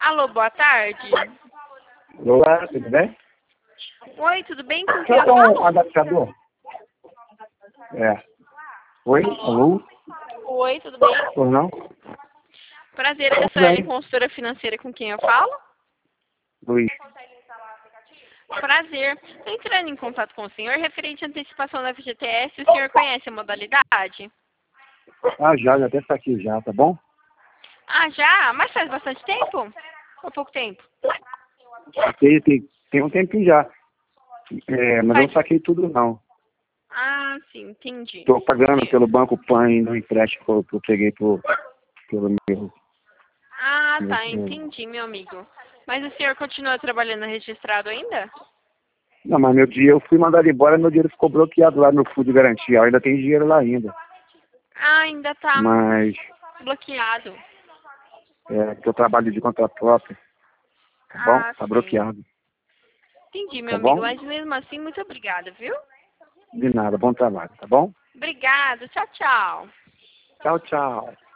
Alô, boa tarde. Olá, tudo bem? Oi, tudo bem? Com quem Deixa eu eu dar um falo? adaptador. É. Oi? Alô? Oi, tudo bem? Ou não? Prazer, eu Tudo sou a bem. consultora financeira com quem eu falo. Luiz. Prazer. Estou entrando em contato com o senhor referente à antecipação da FGTS. O senhor conhece a modalidade? Já até tá aqui já, tá bom? Ah, já? Mas faz bastante tempo? Ou pouco tempo? Tem um tempinho já. Mas eu não Faz... saquei tudo não. Ah, sim, entendi. Estou pagando pelo Banco Pan no empréstimo que eu peguei pelo meu. Ah, tá, entendi, meu amigo. Mas o senhor continua trabalhando registrado ainda? Não, mas eu fui mandado embora, meu dinheiro ficou bloqueado lá no fundo de garantia. Eu ainda tem dinheiro lá ainda. Ah, ainda tá Mas bloqueado. que eu trabalho de conta própria, tá bom? Ah, Tá sim. bloqueado, Entendi, meu tá amigo. bom? Mas mesmo assim, muito obrigada, viu? De nada, bom trabalho, tá bom? Obrigada. Tchau, tchau. Tchau, tchau.